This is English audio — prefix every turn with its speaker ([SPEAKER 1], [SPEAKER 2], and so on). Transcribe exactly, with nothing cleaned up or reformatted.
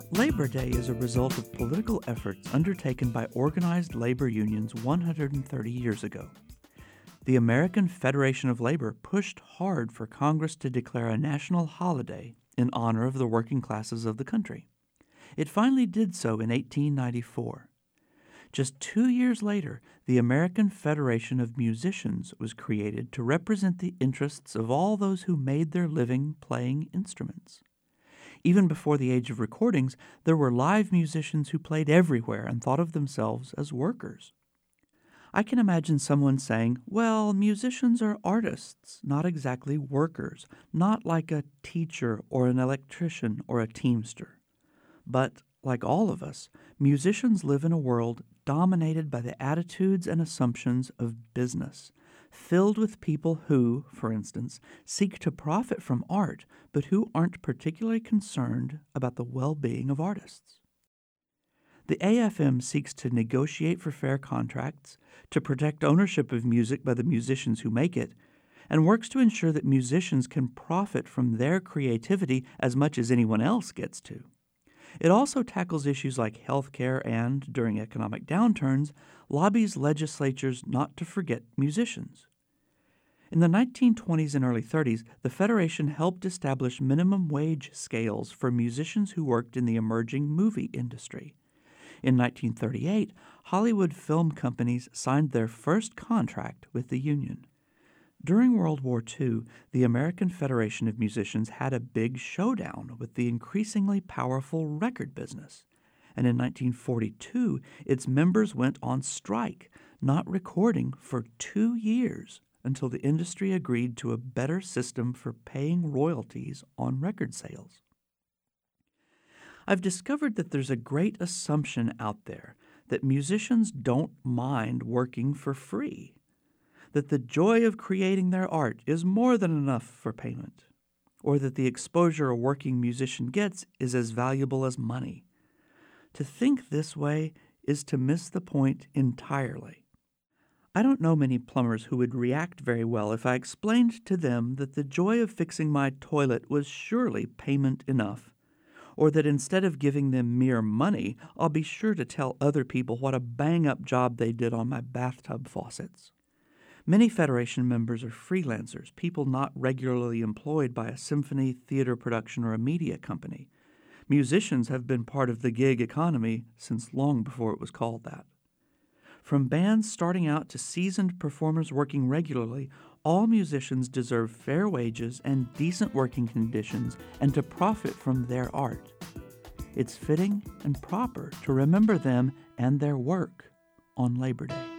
[SPEAKER 1] Labor Day is a result of political efforts undertaken by organized labor unions one hundred thirty years ago. The American Federation of Labor pushed hard for Congress to declare a national holiday in honor of the working classes of the country. It finally did so in eighteen ninety-four. Just two years later, the American Federation of Musicians was created to represent the interests of all those who made their living playing instruments. Even before the age of recordings, there were live musicians who played everywhere and thought of themselves as workers. I can imagine someone saying, well, musicians are artists, not exactly workers, not like a teacher or an electrician or a teamster. But, like all of us, musicians live in a world dominated by the attitudes and assumptions of business, filled with people who, for instance, seek to profit from art, but who aren't particularly concerned about the well-being of artists. The A F M seeks to negotiate for fair contracts, to protect ownership of music by the musicians who make it, and works to ensure that musicians can profit from their creativity as much as anyone else gets to. It also tackles issues like health care and, during economic downturns, lobbies legislatures not to forget musicians. In the nineteen twenties and early thirties, the Federation helped establish minimum wage scales for musicians who worked in the emerging movie industry. In nineteen thirty-eight, Hollywood film companies signed their first contract with the union. During World War Two, the American Federation of Musicians had a big showdown with the increasingly powerful record business. And in nineteen forty-two, its members went on strike, not recording for two years until the industry agreed to a better system for paying royalties on record sales. I've discovered that there's a great assumption out there that musicians don't mind working for free, that the joy of creating their art is more than enough for payment, or that the exposure a working musician gets is as valuable as money. To think this way is to miss the point entirely. I don't know many plumbers who would react very well if I explained to them that the joy of fixing my toilet was surely payment enough, or that instead of giving them mere money, I'll be sure to tell other people what a bang-up job they did on my bathtub faucets. Many Federation members are freelancers, people not regularly employed by a symphony, theater production, or a media company. Musicians have been part of the gig economy since long before it was called that. From bands starting out to seasoned performers working regularly, all musicians deserve fair wages and decent working conditions and to profit from their art. It's fitting and proper to remember them and their work on Labor Day.